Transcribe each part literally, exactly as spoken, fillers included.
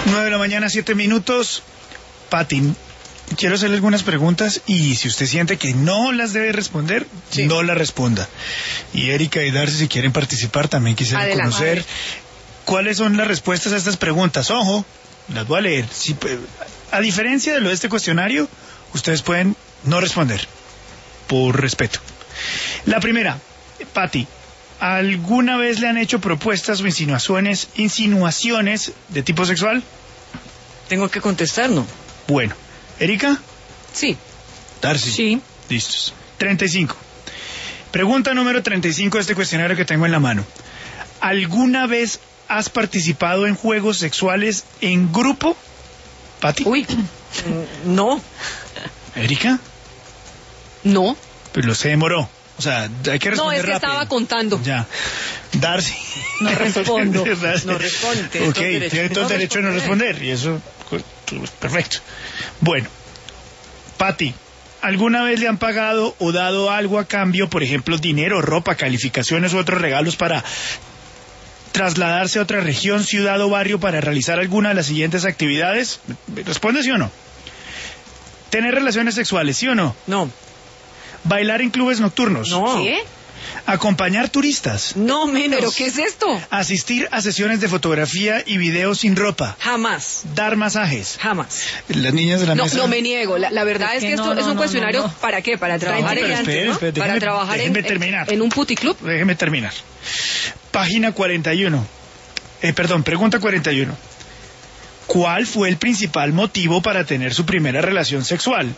nueve de la mañana, siete minutos. Pati, quiero hacerle algunas preguntas y si usted siente que no las debe responder, sí. no las responda. Y Erika y Darcy, si quieren participar, también quisiera Adelante. conocer cuáles son las respuestas a estas preguntas. Ojo, las voy a leer. Si, a diferencia de lo de este cuestionario, ustedes pueden no responder, por respeto. La primera, Pati, ¿alguna vez le han hecho propuestas o insinuaciones, insinuaciones de tipo sexual? Tengo que contestar, ¿no? Bueno. ¿Erika? Sí. Darcy. Sí. Listos. treinta y cinco. Pregunta número treinta y cinco de este cuestionario que tengo en la mano. ¿Alguna vez has participado en juegos sexuales en grupo? ¿Pati? Uy, no. ¿Erika? No. Pero se demoró. O sea, hay que responder No, es que rápido. estaba contando. Ya. Darcy. No respondo. No responde. Ok, tiene todo el derecho a no responder. Y eso, perfecto. Bueno, Pati, ¿alguna vez le han pagado o dado algo a cambio, por ejemplo, dinero, ropa, calificaciones u otros regalos para trasladarse a otra región, ciudad o barrio para realizar alguna de las siguientes actividades? ¿Responde sí o no? ¿Tener relaciones sexuales, sí o no? No. ¿Bailar en clubes nocturnos? No. ¿Qué? ¿Acompañar turistas? No menos. ¿Pero qué es esto? ¿Asistir a sesiones de fotografía y video sin ropa? Jamás. ¿Dar masajes? Jamás. Las niñas de la no, mesa... No, me niego. La, la verdad es, es que, que esto no, no, es un no, cuestionario... No, no. ¿Para qué? Para trabajar, en, espere, ¿no? espere, para déjeme, trabajar déjeme en, terminar. en un puticlub. Déjeme terminar. Página cuarenta y uno. Eh, perdón, pregunta cuarenta y uno. ¿Cuál fue el principal motivo para tener su primera relación sexual?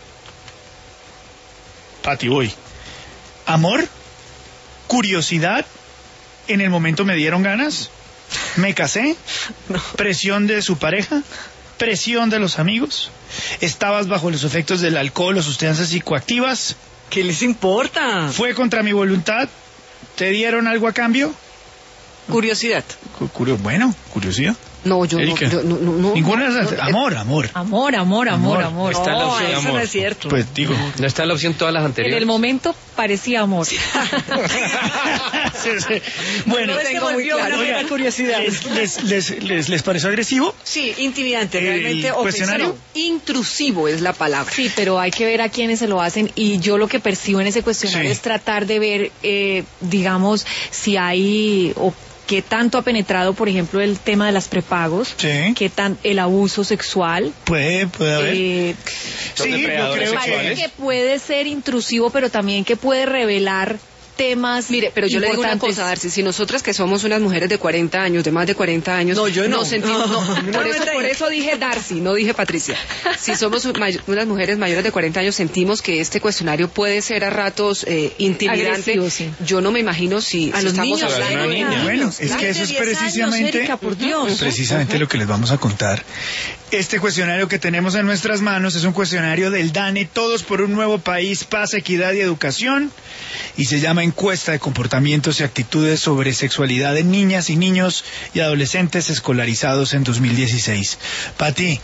Pati, voy. ¿Amor? ¿Curiosidad? ¿En el momento me dieron ganas? ¿Me casé? No. ¿Presión de su pareja? ¿Presión de los amigos? ¿Estabas bajo los efectos del alcohol o sustancias psicoactivas? ¿Qué les importa? ¿Fue contra mi voluntad? ¿Te dieron algo a cambio? Curiosidad. Curio, bueno, curiosidad. No, yo no, yo no, no, no. Ninguna de esas. No, amor, amor. Amor, amor, amor, amor. No, está la opción, eso amor. No es cierto. Pues digo. No está la opción todas las anteriores. En el momento parecía amor. Sí. sí, sí. Bueno, no tengo muy claro. Oiga, curiosidad. ¿Les, les, les, les, ¿Les pareció agresivo? Sí, intimidante, realmente ofensivo. Intrusivo es la palabra. Sí, pero hay que ver a quiénes se lo hacen y yo lo que percibo en ese cuestionario sí. es tratar de ver, eh, digamos, si hay... O, ¿qué tanto ha penetrado, por ejemplo, el tema de las prepagos? Sí. ¿Qué tan el abuso sexual? Puede, puede haber. Eh, sí, yo creo que... que puede ser intrusivo, pero también que puede revelar temas. Mire, pero yo le digo una cosa, Darcy, si nosotras que somos unas mujeres de cuarenta años, de más de cuarenta años, no, yo no. Nos sentimos, no, no, por, eso, por eso dije Darcy, no dije Patricia. Si somos unas mujeres mayores de cuarenta años, sentimos que este cuestionario puede ser a ratos eh, intimidante. Agresivo, sí. Yo no me imagino si, a si los estamos niños, hablando de niños. Bueno, es que eso es precisamente, años, Erika, por Dios. precisamente lo que les vamos a contar. Este cuestionario que tenemos en nuestras manos es un cuestionario del DANE, Todos por un Nuevo País, Paz, Equidad y Educación, y se llama Encuesta de Comportamientos y Actitudes sobre Sexualidad en Niñas y Niños y Adolescentes Escolarizados en dos mil dieciséis. Pati,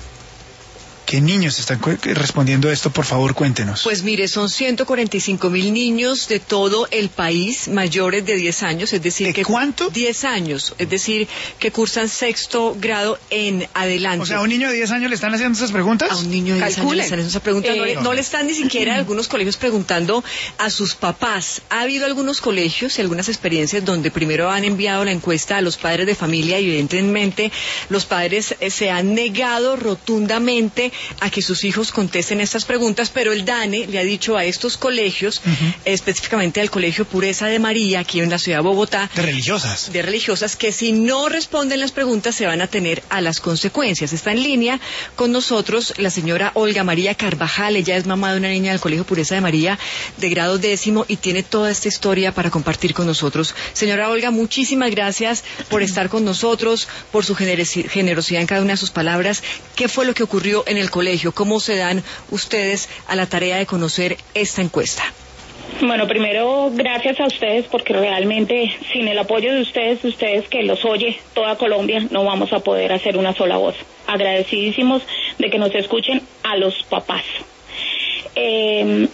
¿qué niños están respondiendo esto? Por favor, cuéntenos. Pues mire, son ciento cuarenta y cinco mil niños de todo el país mayores de diez años, es decir... ¿De que cuánto? diez años, es decir, que cursan sexto grado en adelante. O sea, ¿a un niño de diez años le están haciendo esas preguntas? A un niño de diez años le están haciendo esas preguntas. Eh, no, le, no le están ni siquiera en algunos colegios preguntando a sus papás. Ha habido algunos colegios y algunas experiencias donde primero han enviado la encuesta a los padres de familia y evidentemente los padres eh, se han negado rotundamente a que sus hijos contesten estas preguntas, pero el DANE le ha dicho a estos colegios, uh-huh. específicamente al Colegio Pureza de María, aquí en la ciudad de Bogotá, de religiosas, de religiosas, que si no responden las preguntas se van a tener a las consecuencias. Está en línea con nosotros la señora Olga María Carvajal, ella es mamá de una niña del Colegio Pureza de María, de grado décimo, y tiene toda esta historia para compartir con nosotros. Señora Olga, muchísimas gracias por estar con nosotros, por su generosidad en cada una de sus palabras. ¿Qué fue lo que ocurrió en el colegio? ¿Cómo se dan ustedes a la tarea de conocer esta encuesta? Bueno, primero, gracias a ustedes, porque realmente sin el apoyo de ustedes, ustedes que los oye toda Colombia, no vamos a poder hacer una sola voz. Agradecidísimos de que nos escuchen a los papás. Eh,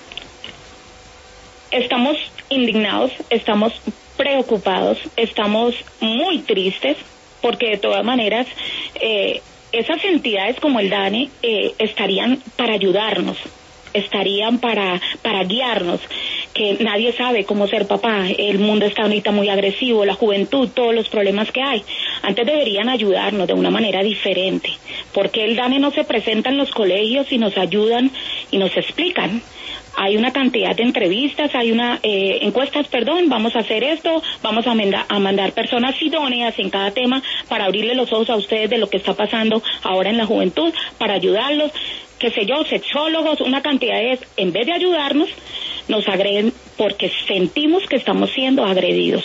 estamos indignados, estamos preocupados, estamos muy tristes, porque de todas maneras... Eh, esas entidades como el DANE eh, estarían para ayudarnos, estarían para, para guiarnos, que nadie sabe cómo ser papá, el mundo está ahorita muy agresivo, la juventud, todos los problemas que hay. Antes deberían ayudarnos de una manera diferente, porque el DANE no se presenta en los colegios y nos ayudan y nos explican. Hay una cantidad de entrevistas, hay una eh, encuestas, perdón, vamos a hacer esto, vamos a, manda, a mandar personas idóneas en cada tema para abrirle los ojos a ustedes de lo que está pasando ahora en la juventud, para ayudarlos, qué sé yo, sexólogos, una cantidad de, en vez de ayudarnos, nos agreden porque sentimos que estamos siendo agredidos.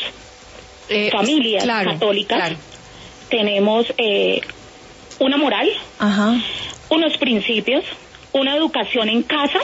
Eh, Familias claro, católicas, claro. Tenemos eh, una moral, Ajá. unos principios, una educación en casa,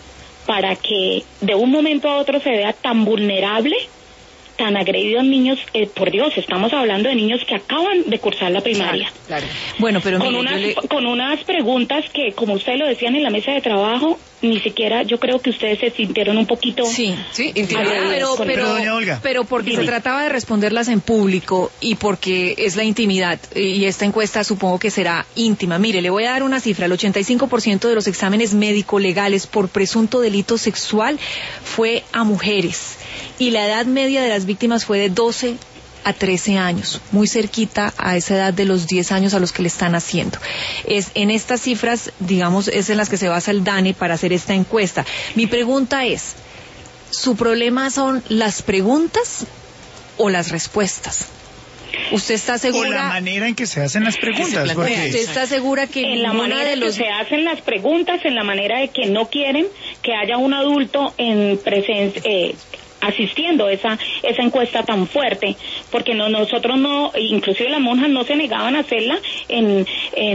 para que de un momento a otro se vea tan vulnerable, tan agredidos niños, eh, por Dios, estamos hablando de niños que acaban de cursar la primaria. Claro, claro. Bueno, pero con, mire, unas, le... con unas preguntas que, como ustedes lo decían en la mesa de trabajo, ni siquiera yo creo que ustedes se sintieron un poquito... Sí, sí, intimidados. Pero, pero, pero, doña Olga. pero porque Dime. se trataba de responderlas en público y porque es la intimidad, y esta encuesta supongo que será íntima. Mire, le voy a dar una cifra, el ochenta y cinco por ciento de los exámenes médico-legales por presunto delito sexual fue a mujeres, y la edad media de las víctimas fue de doce a trece años, muy cerquita a esa edad de los diez años a los que le están haciendo. Es en estas cifras, digamos, es en las que se basa el DANE para hacer esta encuesta. Mi pregunta es, ¿su problema son las preguntas o las respuestas? ¿Usted está segura? O la manera en que se hacen las preguntas. Porque... ¿Usted está segura que en la manera de los... que se hacen las preguntas, en la manera de que no quieren que haya un adulto en presencia... Eh, asistiendo esa esa encuesta tan fuerte, porque no nosotros no, inclusive las monjas no se negaban a hacerla en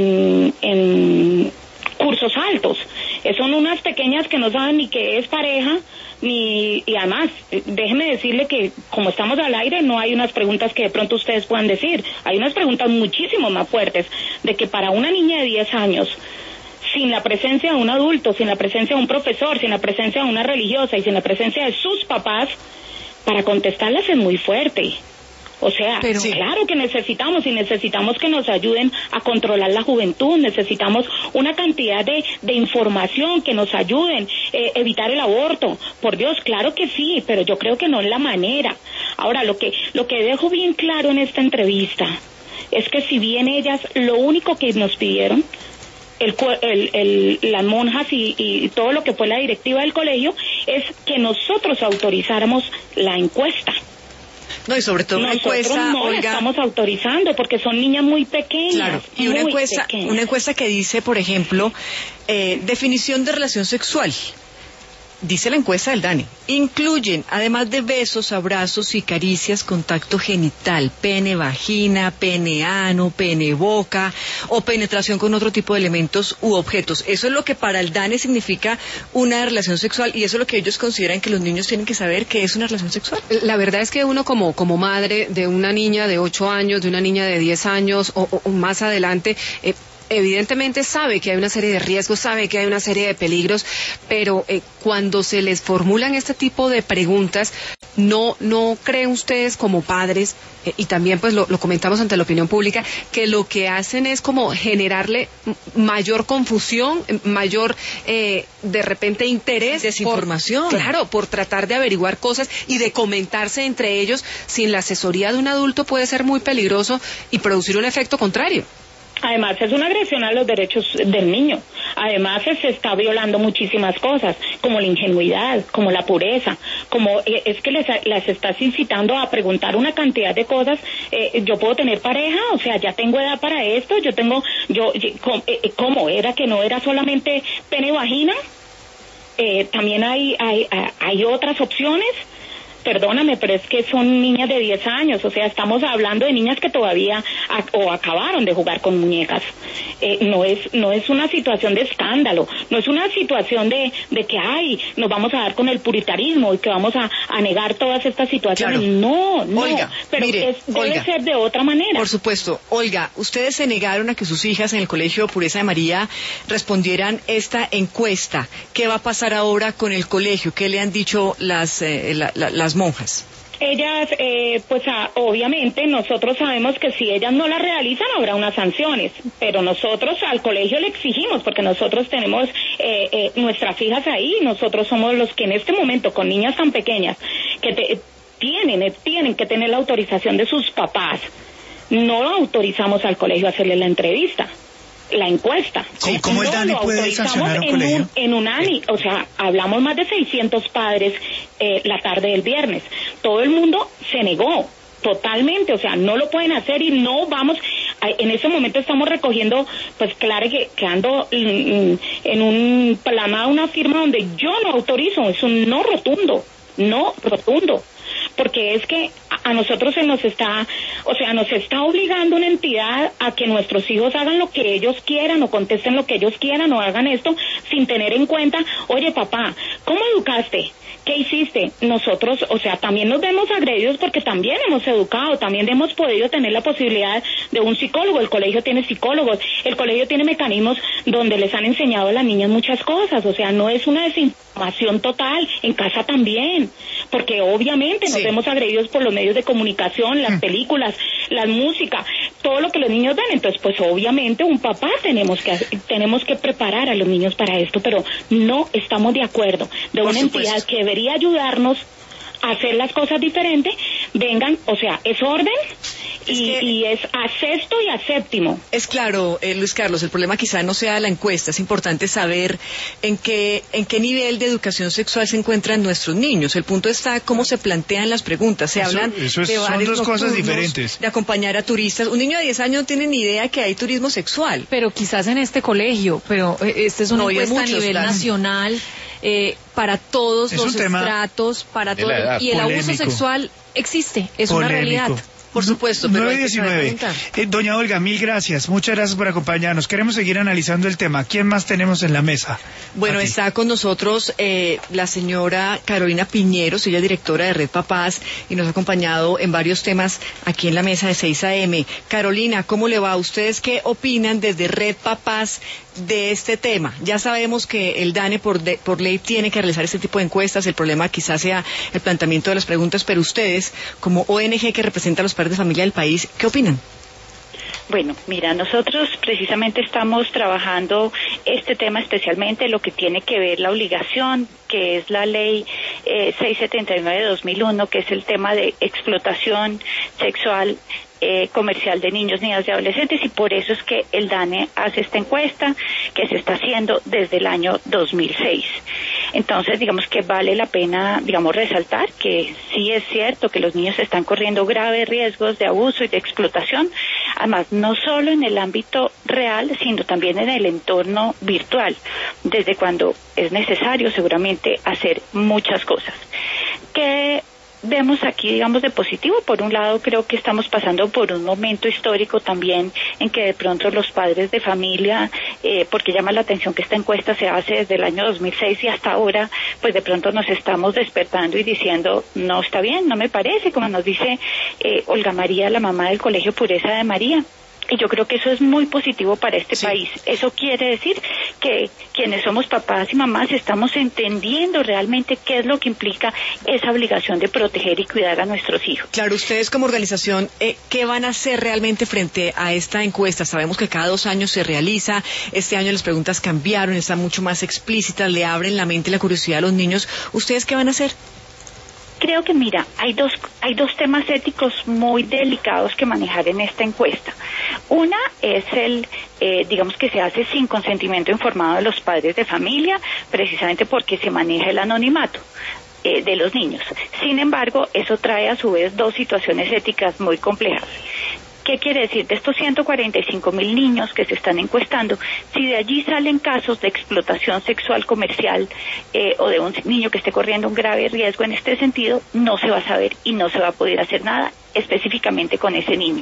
en en cursos altos. Son unas pequeñas que no saben ni qué es pareja, ni y además, déjeme decirle que como estamos al aire no hay unas preguntas que de pronto ustedes puedan decir, hay unas preguntas muchísimo más fuertes, de que para una niña de diez años, sin la presencia de un adulto, sin la presencia de un profesor, sin la presencia de una religiosa y sin la presencia de sus papás, para contestarlas es muy fuerte. O sea, Pero, claro que necesitamos y necesitamos que nos ayuden a controlar la juventud, necesitamos una cantidad de, de información que nos ayuden, eh, evitar el aborto. Por Dios, claro que sí, pero yo creo que no es la manera. Ahora, lo que, lo que dejo bien claro en esta entrevista es que si bien ellas lo único que nos pidieron, El, el, el, las monjas y, y todo lo que fue la directiva del colegio, es que nosotros autorizáramos la encuesta. No, y sobre todo una nosotros encuesta, no Olga, la estamos autorizando porque son niñas muy pequeñas. Claro, y una encuesta, pequeñas. una encuesta que dice, por ejemplo, eh, definición de relación sexual. Dice la encuesta del DANE, incluyen, además de besos, abrazos y caricias, contacto genital, pene, vagina, pene, ano, pene, boca, o penetración con otro tipo de elementos u objetos. Eso es lo que para el DANE significa una relación sexual, y eso es lo que ellos consideran que los niños tienen que saber que es una relación sexual. La verdad es que uno como, como madre de una niña de ocho años, de una niña de diez años o, o más adelante, eh, evidentemente sabe que hay una serie de riesgos, sabe que hay una serie de peligros, pero eh, cuando se les formulan este tipo de preguntas, ¿no no creen ustedes como padres, eh, y también pues lo, lo comentamos ante la opinión pública, que lo que hacen es como generarle mayor confusión, mayor eh, de repente interés, desinformación? Por, claro, por tratar de averiguar cosas y de comentarse entre ellos sin la asesoría de un adulto puede ser muy peligroso y producir un efecto contrario? Además es una agresión a los derechos del niño. Además se está violando muchísimas cosas, como la ingenuidad, como la pureza, como eh, es que les, las estás incitando a preguntar una cantidad de cosas. Eh, yo puedo tener pareja, o sea, ya tengo edad para esto, yo tengo, yo, eh, ¿cómo era que no era solamente pene y vagina? Eh, también hay, hay, hay otras opciones. Perdóname, pero es que son niñas de diez años, o sea, estamos hablando de niñas que todavía a, o acabaron de jugar con muñecas. Eh, no es no es una situación de escándalo, no es una situación de, de que, ay, nos vamos a dar con el puritarismo y que vamos a, a negar todas estas situaciones. Claro. No, no, Olga, pero mire, es, debe Olga, ser de otra manera. Por supuesto. Olga, ustedes se negaron a que sus hijas en el Colegio Pureza de María respondieran esta encuesta. ¿Qué va a pasar ahora con el colegio? ¿Qué le han dicho las, eh, la, la, las monjas? Ellas, eh, pues a, obviamente nosotros sabemos que si ellas no la realizan habrá unas sanciones, pero nosotros al colegio le exigimos, porque nosotros tenemos eh, eh, nuestras hijas ahí, nosotros somos los que en este momento con niñas tan pequeñas que te, tienen, eh, tienen que tener la autorización de sus papás, no autorizamos al colegio a hacerle la entrevista. La encuesta. Sí, ¿cómo el DANE puede sancionar a un colegio? Un, en un A N I, o sea, hablamos más de seiscientos padres eh, la tarde del viernes. Todo el mundo se negó, totalmente, o sea, no lo pueden hacer y no vamos, en ese momento estamos recogiendo, pues claro que, que ando en, en un plama, una firma donde yo no autorizo, es un no rotundo, no rotundo. Porque es que a nosotros se nos está, o sea, nos está obligando una entidad a que nuestros hijos hagan lo que ellos quieran o contesten lo que ellos quieran o hagan esto sin tener en cuenta, oye papá, ¿cómo educaste? ¿Qué hiciste? Nosotros, o sea, también nos vemos agredidos porque también hemos educado, también hemos podido tener la posibilidad de un psicólogo, el colegio tiene psicólogos, el colegio tiene mecanismos donde les han enseñado a las niñas muchas cosas, o sea, no es una desinformación total, en casa también, porque obviamente nos sí. vemos agredidos por los medios de comunicación, las películas, la música, todo lo que los niños ven, entonces pues obviamente un papá tenemos que tenemos que preparar a los niños para esto, pero no estamos de acuerdo de una entidad que debería ayudarnos a hacer las cosas diferentes, vengan, o sea, es orden y es, que, y es a sexto y a séptimo. Es claro, eh, Luis Carlos, el problema quizá no sea la encuesta, es importante saber en qué, en qué nivel de educación sexual se encuentran nuestros niños. El punto está cómo se plantean las preguntas, se eso, hablan eso es, de son dos cosas diferentes. De acompañar a turistas. Un niño de diez años no tiene ni idea que hay turismo sexual. Pero quizás en este colegio, pero este es una no, encuesta muchos, a nivel claro. nacional. Eh, para todos es los estratos, para todo, y el polémico. Abuso sexual existe, es polémico. Una realidad. Por supuesto, pero nueve diecinueve. Eh, doña Olga, mil gracias, muchas gracias por acompañarnos. Queremos seguir analizando el tema. ¿Quién más tenemos en la mesa? Bueno, está con nosotros eh, la señora Carolina Piñeros, ella es directora de Red Papás y nos ha acompañado en varios temas aquí en la mesa de seis a eme. Carolina, ¿cómo le va? ¿Ustedes qué opinan desde Red Papás de este tema? Ya sabemos que el DANE por, de, por ley tiene que realizar este tipo de encuestas, el problema quizás sea el planteamiento de las preguntas, pero ustedes, como O N G que representa a los padres de familia del país, ¿qué opinan? Bueno, mira, nosotros precisamente estamos trabajando este tema especialmente lo que tiene que ver la obligación, que es la ley eh, seiscientos setenta y nueve de dos mil uno, que es el tema de explotación sexual Eh, comercial de niños, niñas y adolescentes, y por eso es que el DANE hace esta encuesta que se está haciendo desde el año dos mil seis. Entonces, digamos que vale la pena, digamos, resaltar que sí es cierto que los niños están corriendo graves riesgos de abuso y de explotación, además no solo en el ámbito real, sino también en el entorno virtual, desde cuando es necesario seguramente hacer muchas cosas. ¿Qué vemos aquí, digamos, de positivo? Por un lado, creo que estamos pasando por un momento histórico también en que de pronto los padres de familia, eh, porque llama la atención que esta encuesta se hace desde el año dos mil seis y hasta ahora, pues de pronto nos estamos despertando y diciendo, no está bien, no me parece, como nos dice eh, Olga María, la mamá del Colegio Pureza de María. Y yo creo que eso es muy positivo para este sí. país. Eso quiere decir que quienes somos papás y mamás estamos entendiendo realmente qué es lo que implica esa obligación de proteger y cuidar a nuestros hijos. Claro, ustedes como organización, eh, ¿qué van a hacer realmente frente a esta encuesta? Sabemos que cada dos años se realiza, este año las preguntas cambiaron, están mucho más explícitas, le abren la mente y la curiosidad a los niños. ¿Ustedes qué van a hacer? Creo que, mira, hay dos, hay dos temas éticos muy delicados que manejar en esta encuesta. Una es el, eh, digamos que se hace sin consentimiento informado de los padres de familia, precisamente porque se maneja el anonimato eh, de los niños. Sin embargo, eso trae a su vez dos situaciones éticas muy complejas. ¿Qué quiere decir? De estos ciento cuarenta y cinco mil niños que se están encuestando, si de allí salen casos de explotación sexual comercial eh, o de un niño que esté corriendo un grave riesgo en este sentido, no se va a saber y no se va a poder hacer nada específicamente con ese niño.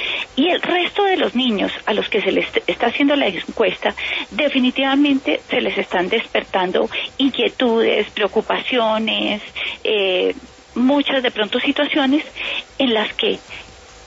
Y el resto de los niños a los que se les está haciendo la encuesta, definitivamente se les están despertando inquietudes, preocupaciones, eh, muchas de pronto situaciones en las que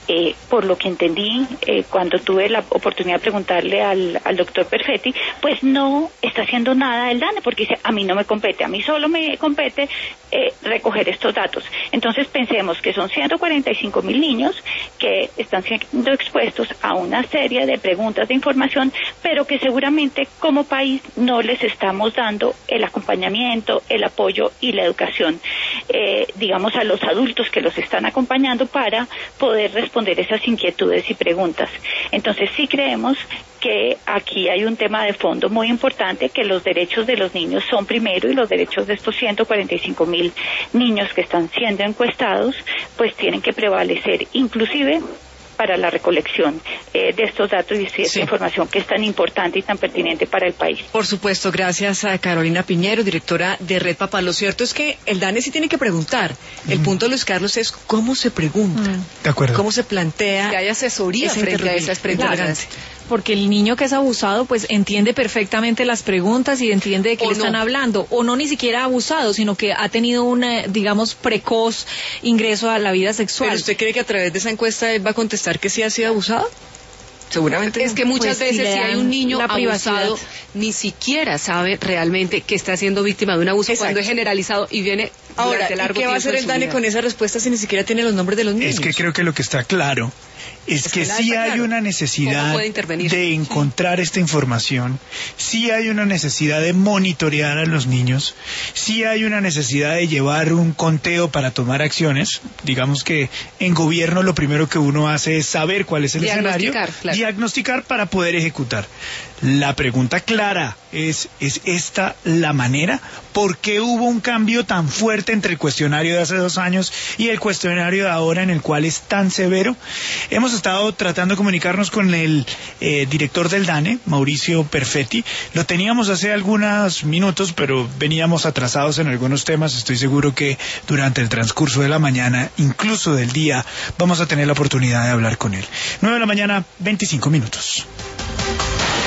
Eh, por lo que entendí, eh, cuando tuve la oportunidad de preguntarle al, al doctor Perfetti, pues no está haciendo nada el DANE, porque dice, a mí no me compete, a mí solo me compete eh, recoger estos datos. Entonces pensemos que son ciento cuarenta y cinco mil niños que están siendo expuestos a una serie de preguntas de información, pero que seguramente como país no les estamos dando el acompañamiento, el apoyo y la educación, eh, digamos, a los adultos que los están acompañando para poder responder esas inquietudes y preguntas. Entonces sí creemos que aquí hay un tema de fondo muy importante, que los derechos de los niños son primero y los derechos de estos ciento cuarenta y cinco mil niños que están siendo encuestados pues tienen que prevalecer, inclusive para la recolección eh, de estos datos y de esta sí. información que es tan importante y tan pertinente para el país. Por supuesto, gracias a Carolina Piñero, directora de Red Papá. Lo cierto es que el DANE sí tiene que preguntar. Mm. El punto, Luis Carlos, es cómo se pregunta, mm. de acuerdo. Cómo se plantea. Que hay asesoría frente a esas preguntas. Claro. Porque el niño que es abusado pues entiende perfectamente las preguntas y entiende de qué le no. están hablando, o no ni siquiera abusado, sino que ha tenido un, digamos, precoz ingreso a la vida sexual. ¿Pero usted cree que a través de esa encuesta él va a contestar que sí ha sido abusado? Seguramente es que muchas pues, veces si hay un niño abusado ni siquiera sabe realmente que está siendo víctima de un abuso. Exacto. Cuando es generalizado y viene ahora largo ¿y qué va a hacer el DANE con esa respuesta si ni siquiera tiene los nombres de los niños? Es que creo que lo que está claro es, es que, que sí hay claro. una necesidad de encontrar esta información, sí hay una necesidad de monitorear a los niños, sí hay una necesidad de llevar un conteo para tomar acciones. Digamos que en gobierno lo primero que uno hace es saber cuál es el escenario, claro. diagnosticar para poder ejecutar. La pregunta clara es, ¿es esta la manera? ¿Por qué hubo un cambio tan fuerte entre el cuestionario de hace dos años y el cuestionario de ahora en el cual es tan severo? Hemos estado tratando de comunicarnos con el eh, director del DANE, Mauricio Perfetti. Lo teníamos hace algunos minutos, pero veníamos atrasados en algunos temas. Estoy seguro que durante el transcurso de la mañana, incluso del día, vamos a tener la oportunidad de hablar con él. nueve de la mañana, veinticinco minutos.